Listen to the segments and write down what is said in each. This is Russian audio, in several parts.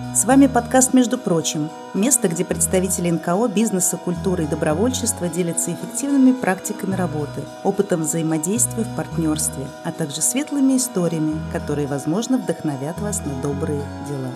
С вами подкаст «Между прочим» – место, где представители НКО, бизнеса, культуры и добровольчества делятся эффективными практиками работы, опытом взаимодействия в партнерстве, а также светлыми историями, которые, возможно, вдохновят вас на добрые дела.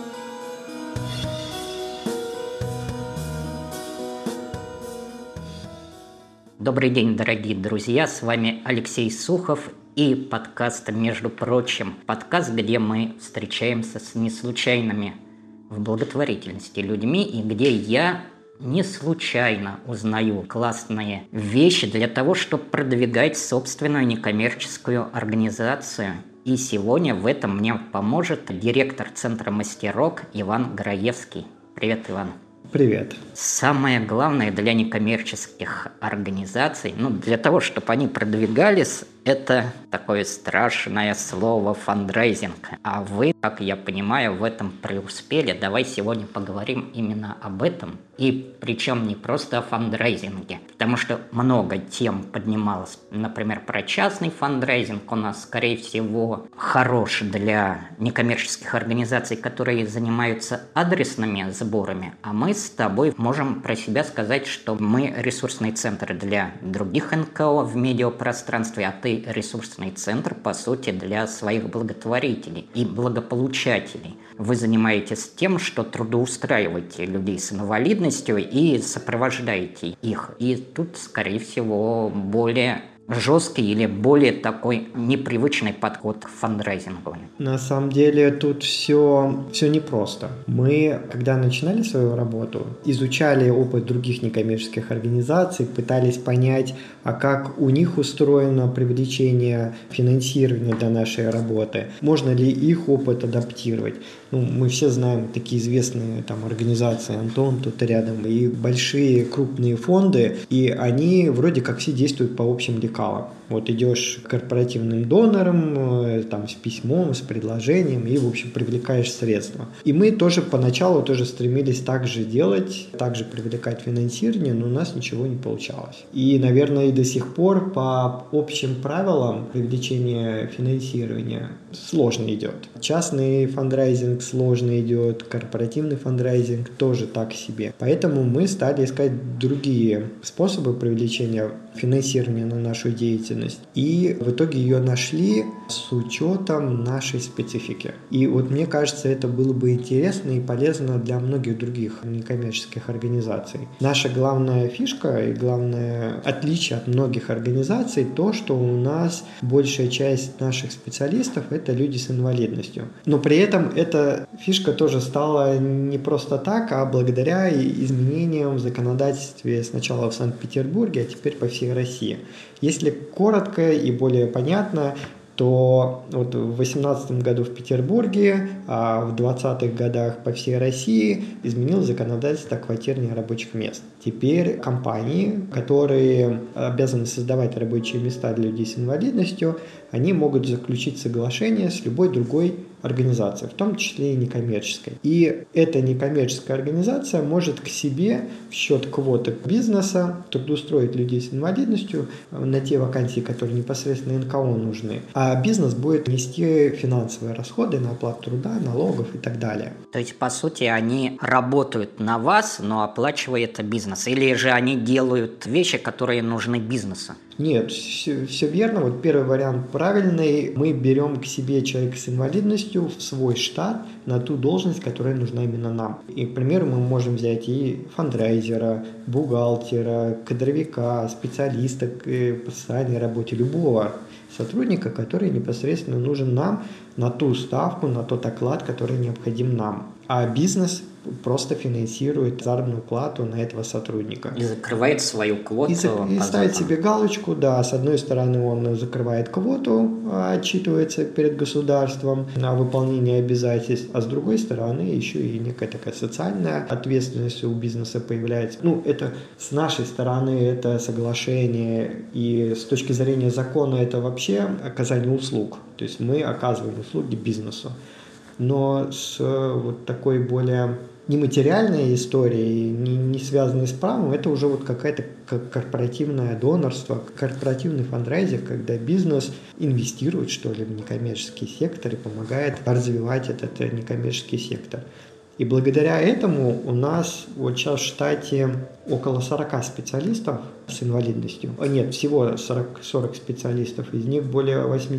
Добрый день, дорогие друзья, с вами Алексей Сухов и подкаст «Между прочим». Подкаст, где мы встречаемся с неслучайными в благотворительности людьми и где я не случайно узнаю классные вещи для того, чтобы продвигать собственную некоммерческую организацию. И сегодня в этом мне поможет директор Центра «Мастерок» Иван Граевский. Привет, Иван. Привет. Самое главное для некоммерческих организаций, для того, чтобы они продвигались, это такое страшное слово фандрейзинг. А вы, как я понимаю, в этом преуспели. Давай сегодня поговорим именно об этом. И причем не просто о фандрейзинге, потому что много тем поднималось. Например, про частный фандрейзинг у нас, скорее всего, хорош для некоммерческих организаций, которые занимаются адресными сборами. А мы с тобой можем про себя сказать, что мы ресурсный центр для других НКО в медиапространстве, а ты ресурсный центр, по сути, для своих благотворителей и благополучателей. Вы занимаетесь тем, что трудоустраиваете людей с инвалидностью и сопровождаете их. И тут, скорее всего, более жесткий или более такой непривычный подход к фандрайзингу. На самом деле тут все непросто. Мы, когда начинали свою работу, изучали опыт других некоммерческих организаций, пытались понять, а как у них устроено привлечение финансирования для нашей работы, можно ли их опыт адаптировать. Мы все знаем такие известные организации, Антон тут рядом, и большие крупные фонды, и они вроде как все действуют по общим лекалам. Вот идешь к корпоративным донорам, с письмом, с предложением, и, в общем, привлекаешь средства. И мы тоже поначалу стремились так же делать, также привлекать финансирование, но у нас ничего не получалось. И, наверное, и до сих пор по общим правилам привлечения финансирования сложно идет. Частный фандрайзинг сложно идет, корпоративный фандрайзинг тоже так себе. Поэтому мы стали искать другие способы привлечения финансирования на нашу деятельность. И в итоге ее нашли с учетом нашей специфики. И вот мне кажется, это было бы интересно и полезно для многих других некоммерческих организаций. Наша главная фишка и главное отличие от многих организаций то, что у нас большая часть наших специалистов это люди с инвалидностью. Но при этом эта фишка тоже стала не просто так, а благодаря изменениям в законодательстве сначала в Санкт-Петербурге, а теперь по всей России. Если коротко и более понятно, то в 2018 году в Петербурге, а в 2020-х годах по всей России изменилось законодательство о квотировании рабочих мест. Теперь компании, которые обязаны создавать рабочие места для людей с инвалидностью, они могут заключить соглашение с любой другой организацией, в том числе и некоммерческой. И эта некоммерческая организация может к себе в счет квоты бизнеса трудоустроить людей с инвалидностью на те вакансии, которые непосредственно НКО нужны. А бизнес будет нести финансовые расходы на оплату труда, налогов и так далее. То есть, по сути, они работают на вас, но оплачивает бизнес? Или же они делают вещи, которые нужны бизнесу? Нет, все верно. Первый вариант правильный. Мы берем к себе человека с инвалидностью в свой штат на ту должность, которая нужна именно нам. И, к примеру, мы можем взять и фандрайзера, бухгалтера, кадровика, специалиста по социальной работе, любого сотрудника, который непосредственно нужен нам на ту ставку, на тот оклад, который необходим нам. А бизнес просто финансирует заработную плату на этого сотрудника. И закрывает свою квоту. И ставит себе галочку, да, с одной стороны он закрывает квоту, отчитывается перед государством на выполнение обязательств, а с другой стороны еще и некая такая социальная ответственность у бизнеса появляется. Это с нашей стороны это соглашение, и с точки зрения закона это вообще оказание услуг. То есть мы оказываем услуги бизнесу. Но с такой более нематериальной историей, не связанной с правом, это уже какая-то корпоративное донорство, корпоративный фандрайзинг, когда бизнес инвестирует, в некоммерческий сектор и помогает развивать этот некоммерческий сектор. И благодаря этому у нас вот сейчас в штате около 40 специалистов с инвалидностью. Нет, всего 40 специалистов. Из них более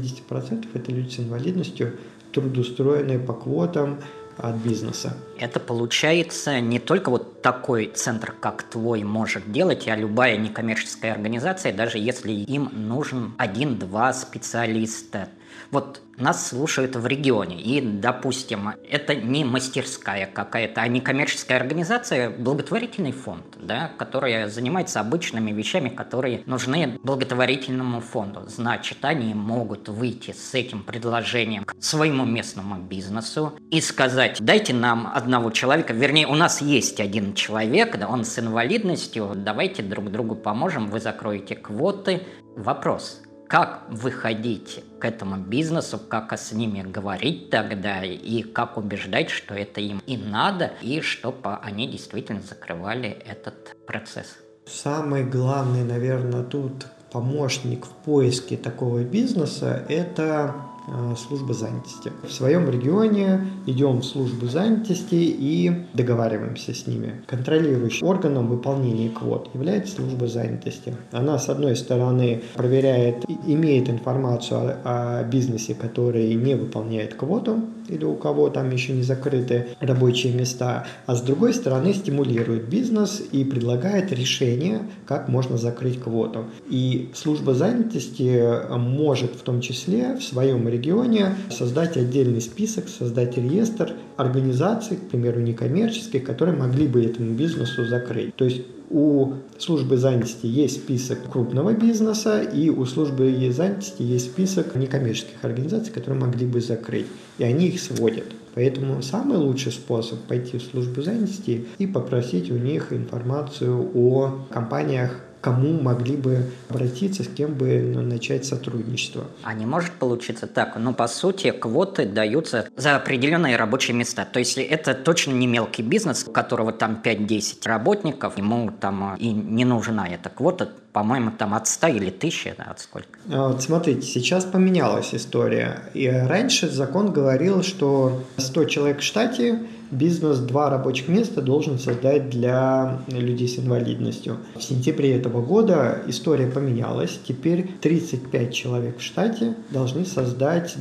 80% это люди с инвалидностью, трудоустроенные по квотам от бизнеса. Это получается не только вот такой центр, как твой, может делать, а любая некоммерческая организация, даже если им нужен 1-2 специалиста. Вот нас слушают в регионе, и, допустим, это не мастерская какая-то, а некоммерческая организация, благотворительный фонд, да, который занимается обычными вещами, которые нужны благотворительному фонду. Значит, они могут выйти с этим предложением к своему местному бизнесу и сказать: дайте нам одного человека, вернее, у нас есть один человек, он с инвалидностью, давайте друг другу поможем, вы закроете квоты. Вопрос: как выходить к этому бизнесу, как с ними говорить тогда, и как убеждать, что это им и надо, и чтобы они действительно закрывали этот процесс? Самый главный, наверное, тут помощник в поиске такого бизнеса – это служба занятости. В своем регионе идем в службу занятости и договариваемся с ними. Контролирующим органом выполнения квот является служба занятости. Она, с одной стороны, проверяет, имеет информацию о бизнесе, который не выполняет квоту, или у кого там еще не закрыты рабочие места, а с другой стороны стимулирует бизнес и предлагает решение, как можно закрыть квоту. И служба занятости может в том числе в своем регионе создать отдельный список, создать реестр организаций, к примеру, некоммерческих, которые могли бы этому бизнесу закрыть. То есть у службы занятости есть список крупного бизнеса, и у службы занятости есть список некоммерческих организаций, которые могли бы закрыть. И они их сводят. Поэтому самый лучший способ пойти в службу занятости и попросить у них информацию о компаниях, кому могли бы обратиться, с кем бы начать сотрудничество. А не может получиться так? По сути, квоты даются за определенные рабочие места. То есть это точно не мелкий бизнес, у которого там 5-10 работников, ему там и не нужна эта квота, по-моему, там от 100 или 1000, от сколько? Вот смотрите, сейчас поменялась история. И раньше закон говорил, что 100 человек в штате бизнес 2 рабочих места должен создать для людей с инвалидностью. В сентябре этого года история поменялась. Теперь 35 человек в штате должны создать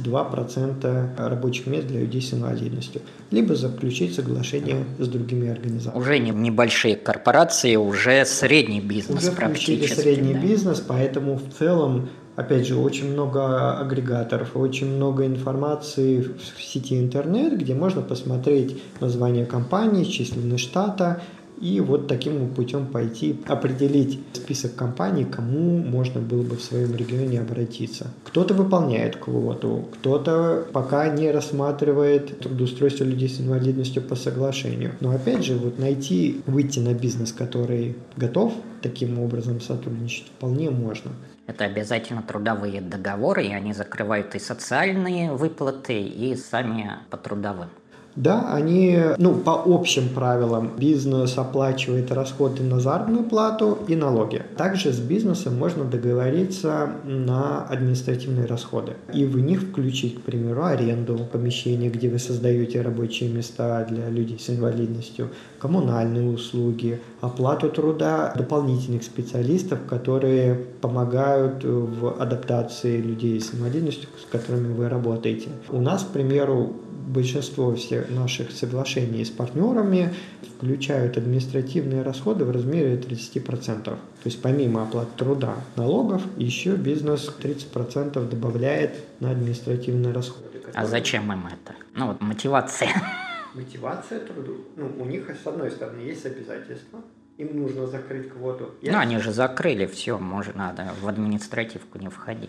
2% рабочих мест для людей с инвалидностью. Либо заключить соглашение с другими организациями. Уже не небольшие корпорации, уже средний бизнес уже практически. Средний бизнес, поэтому в целом, опять же, очень много агрегаторов, очень много информации в сети интернет, где можно посмотреть название компании, численность штата и вот таким путем пойти определить список компаний, кому можно было бы в своем регионе обратиться. Кто-то выполняет квоту, кто-то пока не рассматривает трудоустройство людей с инвалидностью по соглашению. Но опять же, выйти на бизнес, который готов таким образом сотрудничать, вполне можно. Это обязательно трудовые договоры, и они закрывают и социальные выплаты, и сами по трудовым. Да, они, по общим правилам, бизнес оплачивает расходы на заработную плату и налоги. Также с бизнесом можно договориться на административные расходы и в них включить, к примеру, аренду помещения, где вы создаете рабочие места для людей с инвалидностью, коммунальные услуги, оплату труда дополнительных специалистов, которые помогают в адаптации людей с инвалидностью, с которыми вы работаете. У нас, к примеру, большинство всех наших соглашений с партнерами включают административные расходы в размере 30%. То есть помимо оплаты труда, налогов, еще бизнес 30% добавляет на административные расходы. А зачем им это? Мотивация. Мотивация труду. У них, с одной стороны, есть обязательства. Им нужно закрыть квоту. Они же закрыли все, надо в административку не входить.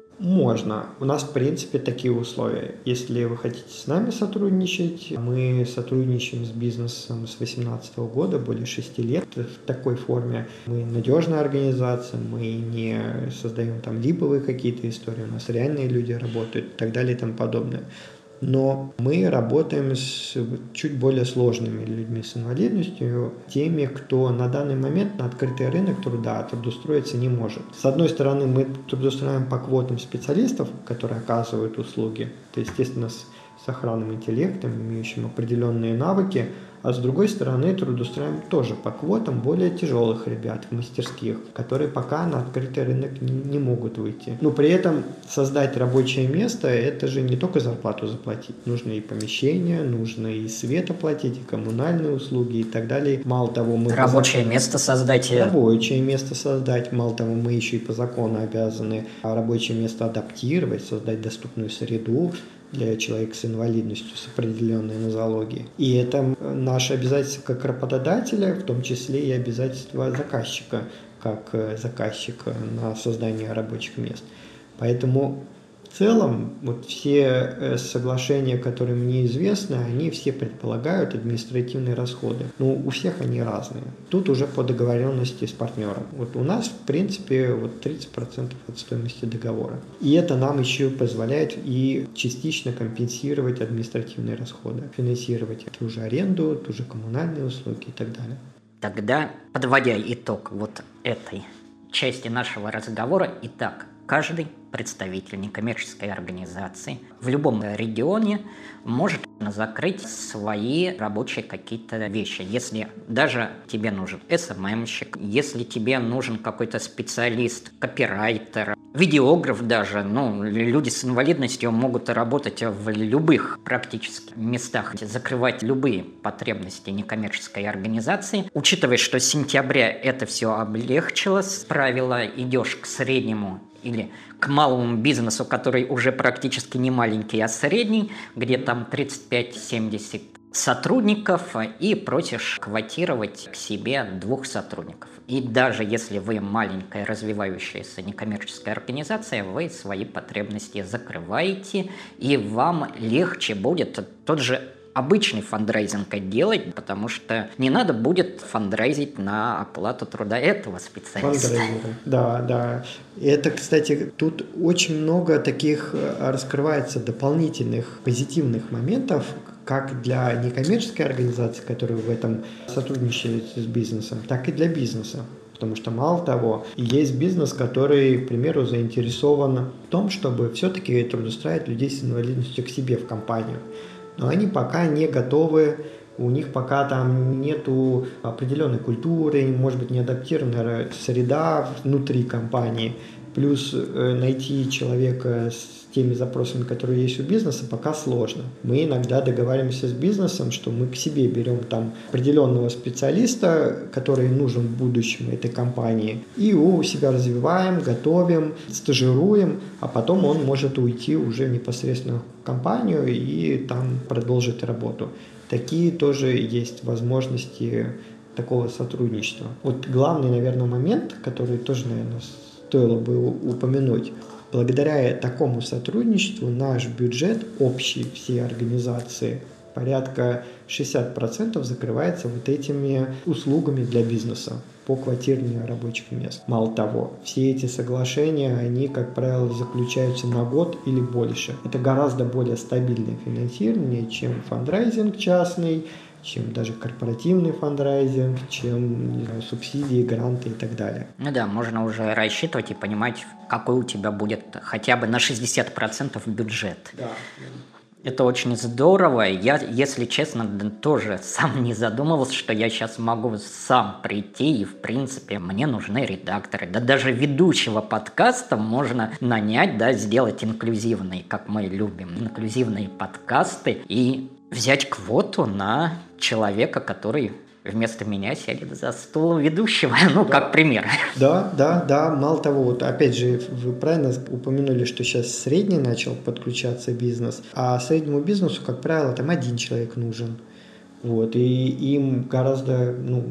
Можно. У нас, в принципе, такие условия. Если вы хотите с нами сотрудничать, мы сотрудничаем с бизнесом с 2018 года, более 6 лет. В такой форме мы надежная организация, мы не создаем там липовые какие-то истории, у нас реальные люди работают и так далее и тому подобное. Но мы работаем с чуть более сложными людьми с инвалидностью, теми, кто на данный момент на открытый рынок труда трудоустроиться не может. С одной стороны, мы трудоустраиваем по квотам специалистов, которые оказывают услуги. Это, естественно, с охранным интеллектом, имеющим определенные навыки, а с другой стороны трудоустраиваем тоже по квотам более тяжелых ребят в мастерских, которые пока на открытый рынок не могут выйти. Но при этом создать рабочее место – это же не только зарплату заплатить. Нужно и помещение, нужно и свет оплатить, и коммунальные услуги и так далее. Мало того, мы рабочее место создать. Рабочее место создать. Мало того, мы еще и по закону обязаны рабочее место адаптировать, создать доступную среду для человека с инвалидностью, с определенной нозологией. И это наше обязательство как работодателя, в том числе и обязательство заказчика, как заказчика на создание рабочих мест. Поэтому в целом вот все соглашения, которые мне известны, они все предполагают административные расходы. Но у всех они разные. Тут уже по договоренности с партнером. Вот у нас, в принципе, вот 30% от стоимости договора. И это нам еще позволяет и частично компенсировать административные расходы, финансировать ту же аренду, ту же коммунальные услуги и так далее. Тогда, подводя итог вот этой части нашего разговора, итак, каждый представитель некоммерческой организации в любом регионе может закрыть свои рабочие какие-то вещи. Если даже тебе нужен СММщик, если тебе нужен какой-то специалист, копирайтер, видеограф даже, люди с инвалидностью могут работать в любых практически местах, закрывать любые потребности некоммерческой организации. Учитывая, что с сентября это все облегчилось, правило, идешь к среднему или к малому бизнесу, который уже практически не маленький, а средний, где там 35-70 сотрудников, и просишь квотировать к себе 2 сотрудников. И даже если вы маленькая развивающаяся некоммерческая организация, вы свои потребности закрываете, и вам легче будет тот же обычный фандрайзинг делать, потому что не надо будет фандрайзить на оплату труда этого специалиста. Да. Это, кстати, тут очень много таких раскрывается дополнительных позитивных моментов, как для некоммерческой организации, которые в этом сотрудничают с бизнесом, так и для бизнеса. Потому что, мало того, есть бизнес, который, к примеру, заинтересован в том, чтобы все-таки трудоустраивать людей с инвалидностью к себе в компанию. Но они пока не готовы, у них пока там нету определенной культуры, может быть, не адаптированная среда внутри компании. Плюс найти человека с теми запросами, которые есть у бизнеса, пока сложно. Мы иногда договариваемся с бизнесом, что мы к себе берем там определенного специалиста, который нужен в будущем этой компании, и его у себя развиваем, готовим, стажируем, а потом он может уйти уже непосредственно в компанию и там продолжить работу. Такие тоже есть возможности такого сотрудничества. Вот главный, наверное, момент, который тоже, наверное, стоило бы упомянуть. Благодаря такому сотрудничеству наш бюджет общий всей организации порядка 60% закрывается вот этими услугами для бизнеса по квотированию рабочих мест. Мало того, все эти соглашения, они, как правило, заключаются на год или больше. Это гораздо более стабильное финансирование, чем фандрайзинг частный, чем даже корпоративный фандрайзинг, чем, не знаю, субсидии, гранты и так далее. Ну да, можно уже рассчитывать и понимать, какой у тебя будет хотя бы на 60% бюджет. Да. Это очень здорово. Я, если честно, тоже сам не задумывался, что я сейчас могу сам прийти, и, в принципе, мне нужны редакторы. Да даже ведущего подкаста можно нанять, да, сделать инклюзивные, как мы любим, инклюзивные подкасты, и взять квоту на человека, который вместо меня сядет за стол ведущего, как пример. Да, мало того, вот опять же, вы правильно упомянули, что сейчас средний начал подключаться бизнес, а среднему бизнесу, как правило, там один человек нужен. Вот, и им гораздо,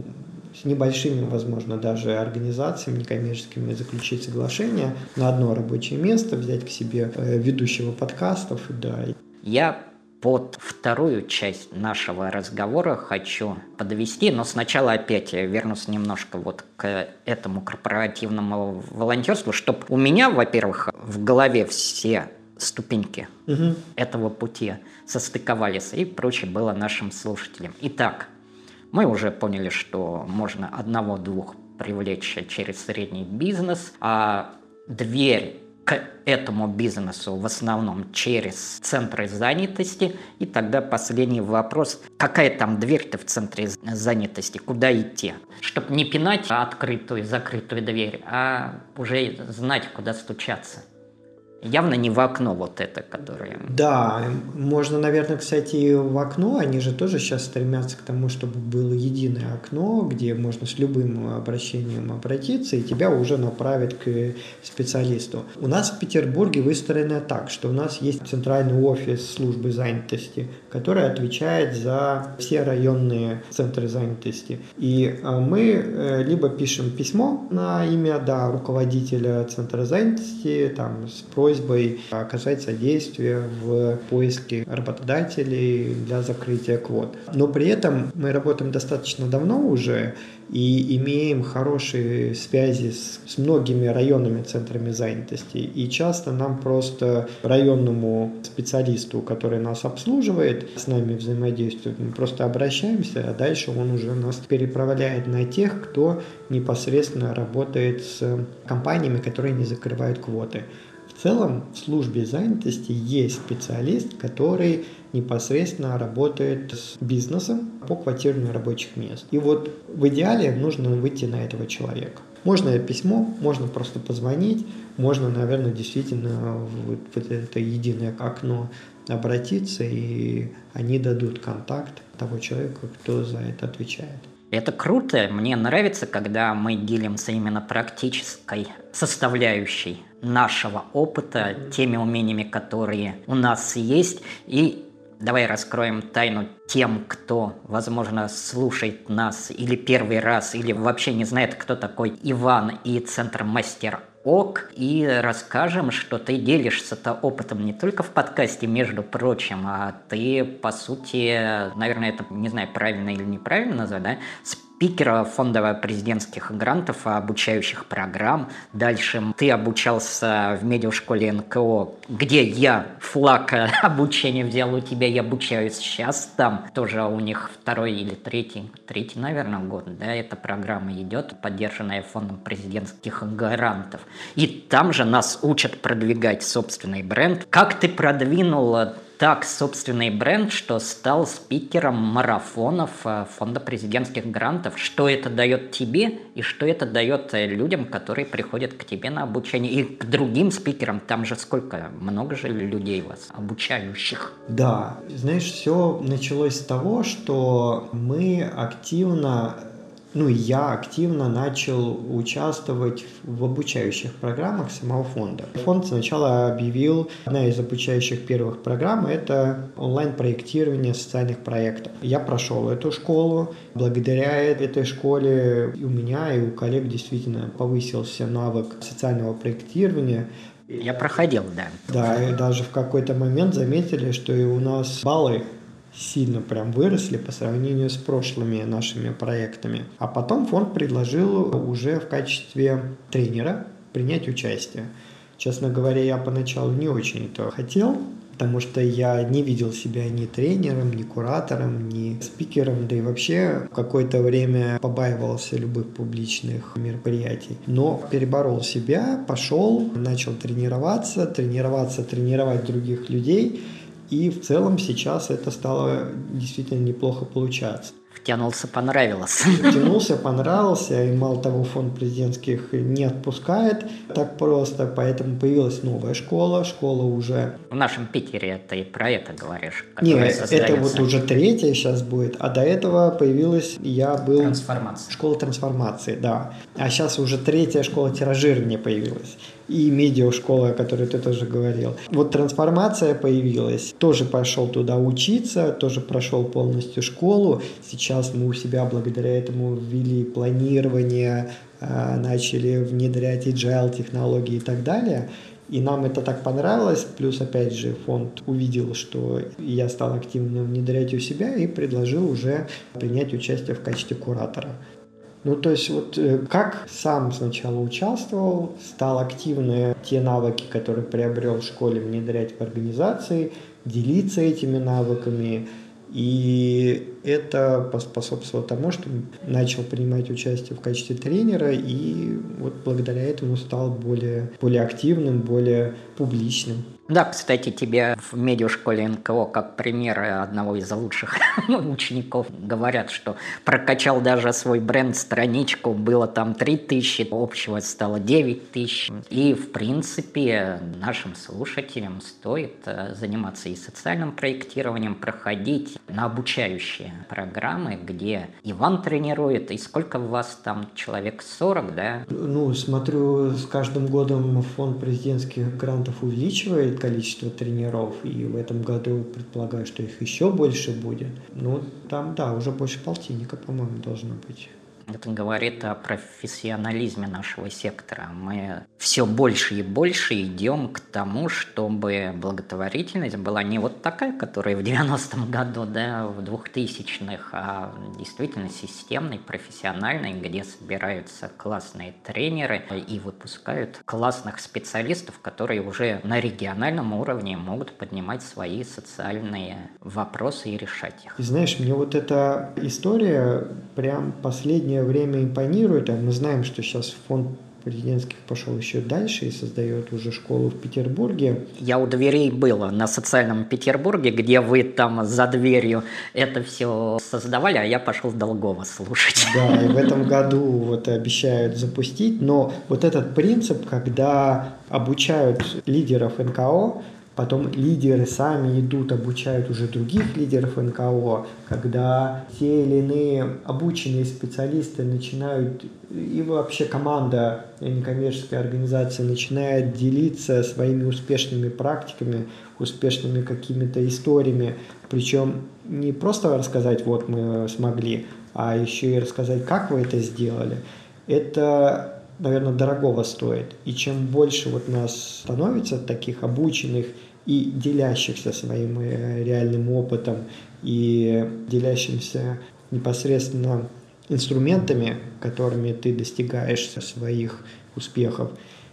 с небольшими, возможно, даже организациями некоммерческими заключить соглашение на одно рабочее место, взять к себе ведущего подкастов, да. Я под вторую часть нашего разговора хочу подвести, но сначала опять вернусь немножко вот к этому корпоративному волонтерству, чтобы у меня, во-первых, в голове все ступеньки этого пути состыковались и прочее было нашим слушателям. Итак, мы уже поняли, что можно 1-2 привлечь через средний бизнес, а дверь к этому бизнесу в основном через центры занятости. И тогда последний вопрос. Какая там дверь-то в центре занятости? Куда идти? Чтобы не пинать открытую и закрытую дверь, а уже знать, куда стучаться. Явно не в окно вот это, которое... Да, можно, наверное, кстати, и в окно. Они же тоже сейчас стремятся к тому, чтобы было единое окно, где можно с любым обращением обратиться, и тебя уже направят к специалисту. У нас в Петербурге выстроено так, что у нас есть центральный офис службы занятости, который отвечает за все районные центры занятости. И мы либо пишем письмо на имя руководителя центра занятости там, с просьбой оказать содействие в поиске работодателей для закрытия квот. Но при этом мы работаем достаточно давно уже и имеем хорошие связи с многими районными центрами занятости. И часто нам просто районному специалисту, который нас обслуживает, с нами взаимодействует, мы просто обращаемся, а дальше он уже нас переправляет на тех, кто непосредственно работает с компаниями, которые не закрывают квоты. В целом в службе занятости есть специалист, который непосредственно работает с бизнесом по квотированию рабочих мест. И вот в идеале нужно выйти на этого человека. Можно письмо, можно просто позвонить, можно, наверное, действительно в это единое окно обратиться, и они дадут контакт того человека, кто за это отвечает. Это круто, мне нравится, когда мы делимся именно практической составляющей нашего опыта, теми умениями, которые у нас есть. И давай раскроем тайну тем, кто, возможно, слушает нас или первый раз, или вообще не знает, кто такой Иван и Центр Мастер ОК, и расскажем, что ты делишься-то опытом не только в подкасте, между прочим, а ты, по сути, наверное, это, не знаю, правильно или неправильно назвать, да, спикера фонда президентских грантов, обучающих программ. Дальше ты обучался в медиашколе НКО, где я флаг обучения взял у тебя и обучаюсь сейчас. Там тоже у них второй или третий, наверное, год, да, эта программа идет, поддержанная фондом президентских грантов. И там же нас учат продвигать собственный бренд. Как ты продвинул так собственный бренд, что стал спикером марафонов фонда президентских грантов? Что это дает тебе и что это дает людям, которые приходят к тебе на обучение? И к другим спикерам, там же сколько, много же людей у вас обучающих? Да, знаешь, все началось с того, что я активно начал участвовать в обучающих программах самого фонда. Фонд сначала объявил, одна из обучающих первых программ – это онлайн-проектирование социальных проектов. Я прошел эту школу. Благодаря этой школе и у меня, и у коллег действительно повысился навык социального проектирования. Я проходил, да. Да, и даже в какой-то момент заметили, что и у нас баллы сильно прям выросли по сравнению с прошлыми нашими проектами. А потом фонд предложил уже в качестве тренера принять участие. Честно говоря, я поначалу не очень это хотел, потому что я не видел себя ни тренером, ни куратором, ни спикером, да и вообще какое-то время побаивался любых публичных мероприятий. Но переборол себя, пошел, начал тренировать других людей, и в целом сейчас это стало действительно неплохо получаться. Втянулся, понравилось. Втянулся, понравился, и мало того, фонд президентских не отпускает так просто, поэтому появилась новая школа уже... В нашем Питере ты про это говоришь? Нет, это вот уже третья сейчас будет, а до этого появилась, школа трансформации, да. А сейчас уже третья школа тиражирования появилась. И медиашкола, о которой ты тоже говорил. Вот трансформация появилась, тоже пошел туда учиться, тоже прошел полностью школу. Сейчас мы у себя благодаря этому ввели планирование, начали внедрять agile технологии и так далее. И нам это так понравилось, плюс, опять же, фонд увидел, что я стал активно внедрять у себя и предложил уже принять участие в качестве куратора. Ну, то есть, вот как сам сначала участвовал, стал активно те навыки, которые приобрел в школе, внедрять в организации, делиться этими навыками. И это поспособствовало тому, что начал принимать участие в качестве тренера, и вот благодаря этому стал более активным, более публичным. Да, кстати, тебе в медиашколе НКО как пример одного из лучших учеников говорят, что прокачал даже свой бренд-страничку, было там 3000, общего стало 9000. И, в принципе, нашим слушателям стоит заниматься и социальным проектированием, проходить на обучающие программы, где Иван тренирует, и сколько у вас там, человек 40, да? Ну, смотрю, с каждым годом фонд президентских грантов увеличивает количество тренеров, и в этом году предполагаю, что их еще больше будет. Ну, там, да, уже больше полтинника, по-моему, должно быть. Это говорит о профессионализме нашего сектора. Мы все больше и больше идем к тому, чтобы благотворительность была не вот такая, которая в 90-м году, да, в 2000-х, а действительно системной, профессиональной, где собираются классные тренеры и выпускают классных специалистов, которые уже на региональном уровне могут поднимать свои социальные вопросы и решать их. И знаешь, мне вот эта история прям последнее время импонирует. Мы знаем, что сейчас фонд президентских пошел еще дальше и создает уже школу в Петербурге. Я у дверей был на социальном Петербурге, где вы там за дверью это все создавали, а я пошел Долгова слушать. Да, и в этом году вот обещают запустить. Но вот этот принцип, когда обучают лидеров НКО, потом лидеры сами идут, обучают уже других лидеров НКО, когда те или иные обученные специалисты начинают, и вообще команда некоммерческой организации начинает делиться своими успешными практиками, успешными какими-то историями, причем не просто рассказать, вот мы смогли, а еще и рассказать, как вы это сделали. Это, наверное, дорогого стоит. И чем больше вот нас становится таких обученных и делящихся своим реальным опытом, и делящимся непосредственно инструментами, которыми ты достигаешь своих успехов,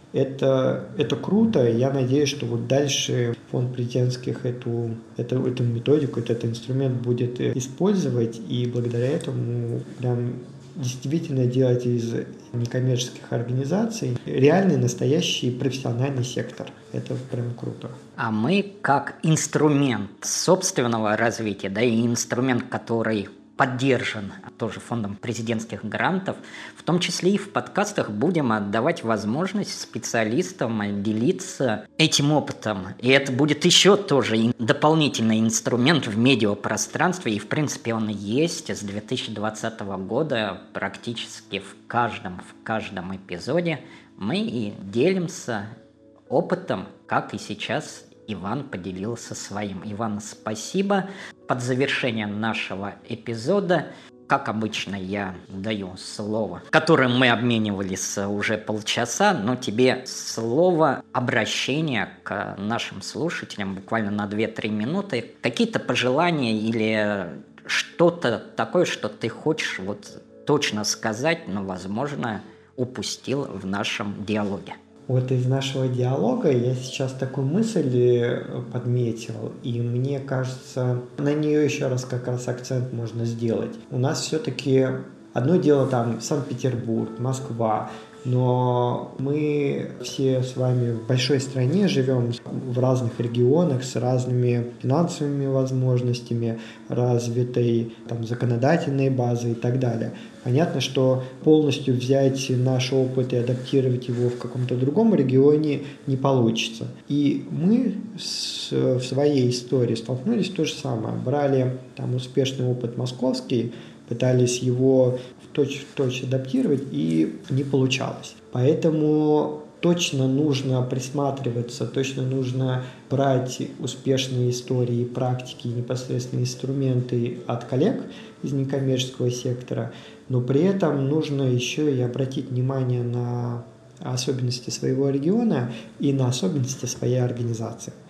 это круто. Я надеюсь, что вот дальше фонд президентских эту методику, этот инструмент будет использовать, и благодаря этому прям действительно делать из некоммерческих организаций реальный, настоящий профессиональный сектор. Это прям круто. А мы как инструмент собственного развития, да, и инструмент, который поддержан тоже фондом президентских грантов, в том числе и в подкастах будем отдавать возможность специалистам делиться этим опытом. И это будет еще тоже дополнительный инструмент в медиапространстве, и в принципе он есть с 2020 года практически в каждом эпизоде мы и делимся опытом, как и сейчас Иван поделился своим. Иван, спасибо. Под завершение нашего эпизода, как обычно, я даю слово, которым мы обменивались уже полчаса, но тебе слово обращения к нашим слушателям буквально на 2-3 минуты. Какие-то пожелания или что-то такое, что ты хочешь вот точно сказать, но, возможно, упустил в нашем диалоге. Вот из нашего диалога я сейчас такую мысль подметил, и мне кажется, на нее еще раз как раз акцент можно сделать. У нас все-таки одно дело там Санкт-Петербург, Москва, но мы все с вами в большой стране живем, в разных регионах, с разными финансовыми возможностями, развитой там законодательной базой и так далее. Понятно, что полностью взять наш опыт и адаптировать его в каком-то другом регионе не получится. И мы в своей истории столкнулись с то же самое. Брали там успешный опыт московский, пытались его точь-в-точь адаптировать, и не получалось. Поэтому точно нужно присматриваться, точно нужно брать успешные истории, практики, непосредственные инструменты от коллег из некоммерческого сектора, но при этом нужно еще и обратить внимание на особенности своего региона и на особенности своей организации.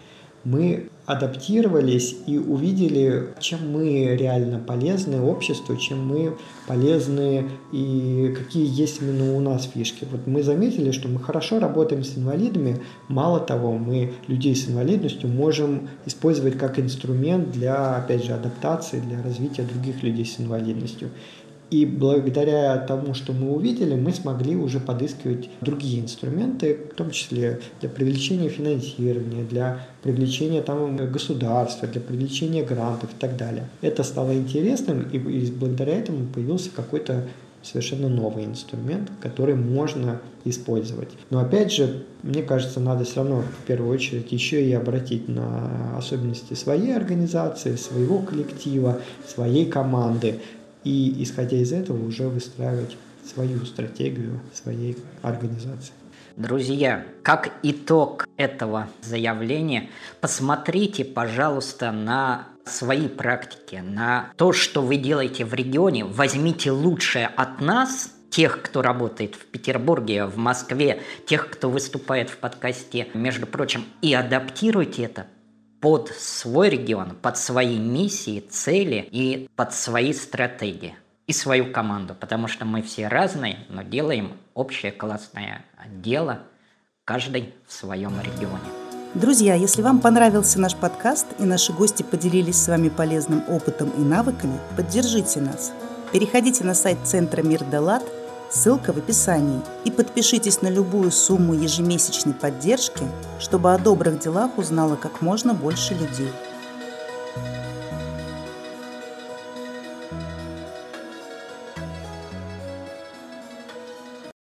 мы адаптировались и увидели, чем мы реально полезны обществу, чем мы полезны и какие есть именно у нас фишки. Вот мы заметили, что мы хорошо работаем с инвалидами. Мало того, мы людей с инвалидностью можем использовать как инструмент для, опять же, адаптации, для развития других людей с инвалидностью. И благодаря тому, что мы увидели, мы смогли уже подыскивать другие инструменты, в том числе для привлечения финансирования, для привлечения государства, для привлечения грантов и так далее. Это стало интересным, и благодаря этому появился какой-то совершенно новый инструмент, который можно использовать. Но опять же, мне кажется, надо все равно в первую очередь еще и обратить на особенности своей организации, своего коллектива, своей команды, и, исходя из этого, уже выстраивать свою стратегию своей организации. Друзья, как итог этого заявления, посмотрите, пожалуйста, на свои практики, на то, что вы делаете в регионе. Возьмите лучшее от нас, тех, кто работает в Петербурге, в Москве, тех, кто выступает в подкасте, между прочим, и адаптируйте это под свой регион, под свои миссии, цели и под свои стратегии и свою команду, потому что мы все разные, но делаем общее классное дело, каждый в своем регионе. Друзья, если вам понравился наш подкаст и наши гости поделились с вами полезным опытом и навыками, поддержите нас. Переходите на сайт Центра Мир да Лад, ссылка в описании, и подпишитесь на любую сумму ежемесячной поддержки, чтобы о добрых делах узнало как можно больше людей.